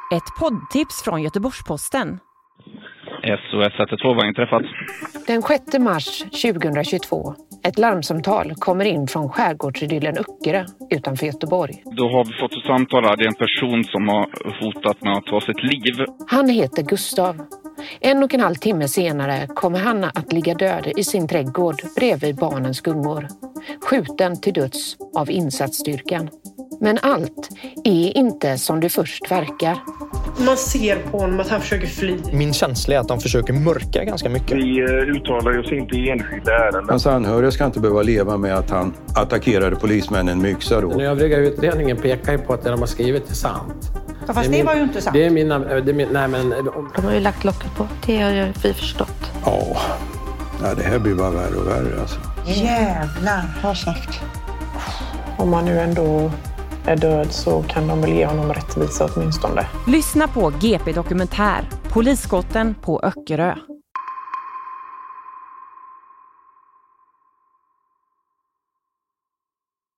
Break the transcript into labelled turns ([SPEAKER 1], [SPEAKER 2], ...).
[SPEAKER 1] Ett poddtips från Göteborgs-Posten.
[SPEAKER 2] SOS 112 inträffat.
[SPEAKER 3] Den 6 mars 2022. Ett larmsamtal kommer in från skärgårdsidyllen Öckerö utanför Göteborg.
[SPEAKER 2] Då har vi fått ett samtal här. Det är en person som har hotat med att ta sitt liv.
[SPEAKER 3] Han heter Gustav. 1,5 timme senare kommer han att ligga död i sin trädgård bredvid barnens gungor. Skjuten till döds av insatsstyrkan. Men allt är inte som det först verkar.
[SPEAKER 4] Man ser på honom att han försöker fly.
[SPEAKER 5] Min känsla är att de försöker mörka ganska mycket.
[SPEAKER 6] Vi uttalar oss inte i enskilda ärenden.
[SPEAKER 7] Hans anhöriga ska inte behöva leva med att han attackerade polismännen med yxa då.
[SPEAKER 8] Den övriga utredningen pekar ju på att det de har skrivit är sant.
[SPEAKER 9] Ja, fast det var ju inte sant.
[SPEAKER 8] Det är nej men...
[SPEAKER 10] De har ju lagt locket på. Det har ju vi förstått.
[SPEAKER 7] Ja, det här blir bara värre och värre alltså.
[SPEAKER 9] Jävlar, har sagt.
[SPEAKER 4] Om man nu ändå är död så kan de väl ge honom rättvisa åtminstone.
[SPEAKER 1] Lyssna på GP Dokumentär, Polisskotten på Öckerö.